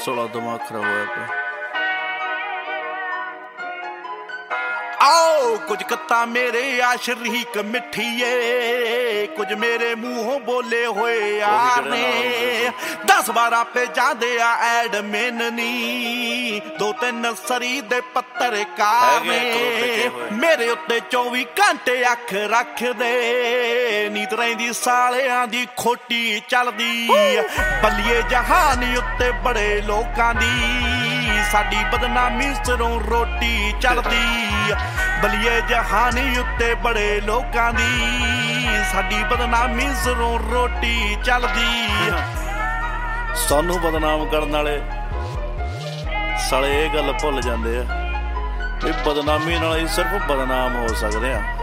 ਸਾਲਾ ਦਿਮਾਗ ਖਰਾਬ ਹੋਇਆ ਪਿਆ। आओ कुछ कत्ता मेरे आ शरीक मिठीए, कुछ मेरे मूहों बोले होए यार ने। 10-12 पे जादे आ एडमिन नी, 2-3 सरी दे पत्रकार ने। मेरे उत्ते 24 घंटे अख रख दे, नीत रहिंदी सालियां दी खोटी चलदी। बल्लिए जहान उत्ते बड़े लोकां दी, साडी बदनामी सिरों रोटी चलदी। बलिए जहानी उत्ते बड़े लोकां दी, साडी बदनामी सिरों रोटी चलदी। सानू बदनाम करन वाले साले ये गल भुल जांदे आ भी बदनामी नाल ही सिर्फ बदनाम हो सकदे आ,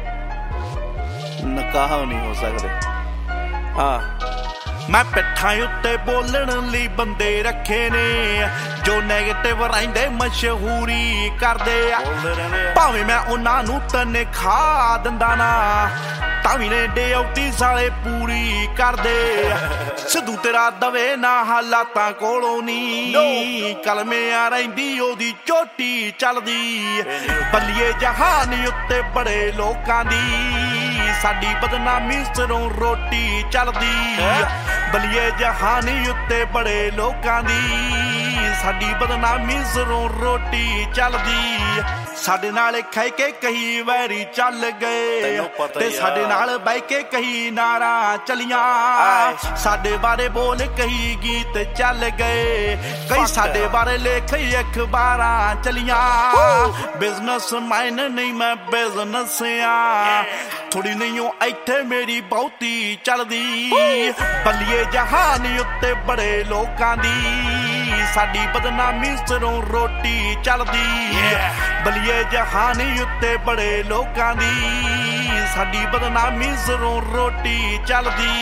नकाह नहीं हो सकदे। हाँ मैं पिट्ठां उत्ते बोलण लई बंदे रखे ने, जो नैगेटिव रहिंदे मशहूरी करदे आ। भावें मैं उन्हां नूं तनखा दिंदा ना, तावी ने ड्यूटी साले पूरी करदे। सिद्धू तेरा दवे ना हालातां कोलों नी, कलमियां रहिंदी ओदी चोटी चलदी। बल्लिए जहान उत्ते बड़े लोकां दी, साडी बदनामी सिरों रोटी चलदी। बलिए जहानी उत्ते बड़े लोकां दी, साडी बदनामी सिरों रोटी चलदी। साडे नाल खाई के कई वैरी चल गए, ते साडे नाल बह के कई नारा चलियां। साडे बारे बोल कई गीत चल गए, कई साडे बारे लेख अखबारां चलियां। बिजनेस मैन नहीं मैं बिजनेस आ, थोड़ी नहीं हो इत्थे मेरी बहुती चलदी। बल्लिए जहान उत्ते बड़े लोकां दी, साडी बदनामी सिरों रोटी चलदी। बल्लिए जहान उत्ते बड़े लोकां दी, साडी बदनामी सिरों रोटी चलदी।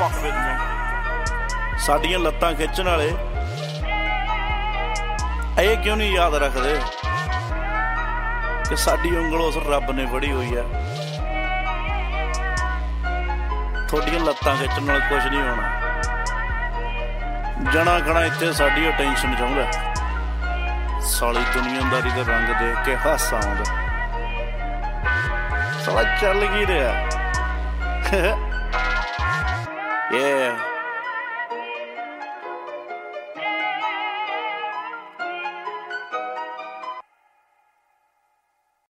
साडियां लत्तां खिच्चण वाले ये क्यों नहीं याद रखदे कि साडी उंगल उस रब ने फड़ी हुई है। थोड़ियां लत्तां खिच्चण नाल कुछ नहीं होना, जना खना इत्थे साडी अटेंशन चाहुंदा। साली दुनियादारी दे रंग देख के हासा आउंदा, साला चल की रहा। Yeah